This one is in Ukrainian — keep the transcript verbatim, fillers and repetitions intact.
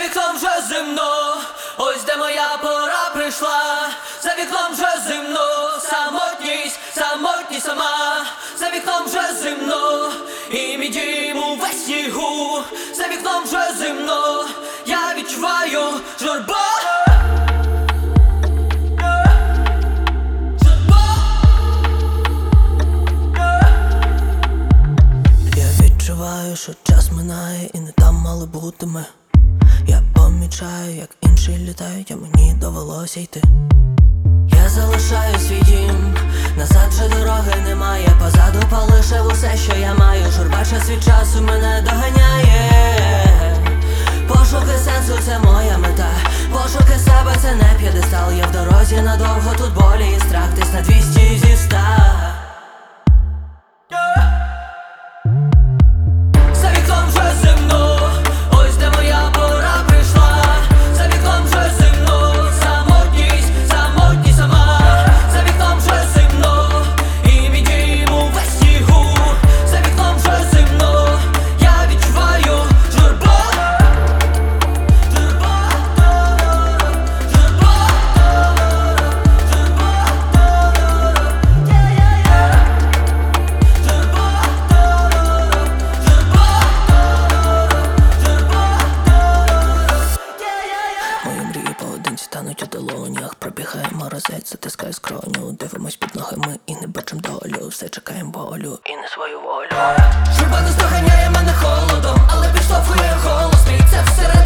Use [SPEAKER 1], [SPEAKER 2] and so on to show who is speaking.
[SPEAKER 1] вікном вже зимно, ось де моя пора прийшла. За вікном вже зимно, самотність, самотність сама. За вікном вже зимно, і мій дім увесь снігу. За вікном вже зимно, я відчуваю журбу.
[SPEAKER 2] Я відчуваю, що час минає і не там мали бути ми. Я помічаю, як інші літають, а мені довелося йти. Я залишаю свій дім, назад же дороги немає. Позаду полишив усе, що я маю. Журба час від часу мене доганяє. Пошуки сенсу — це моя мета. Пошуки себе — це не п'єдестал. Я в дорозі надовго, тут болі і страх. Десь на двісті зі ста.
[SPEAKER 1] За вікном вже зимно, ось де моя пора прийшла. За вікном вже зимно, самотність, самотність сама. За вікном вже зимно, і мій дім увесь снігу. За вікном вже зимно, я відчуваю журбу. Журба, журба,
[SPEAKER 2] Мої мрії поодинці тануть у долонях. Пробігає морозець, затискає скроню. Дивимось під ногами і не бачим долю. Все чекаємо волю і не свою волю.
[SPEAKER 1] журба не здоганяє мене холодом, але підштовхує голос мій. Це всередині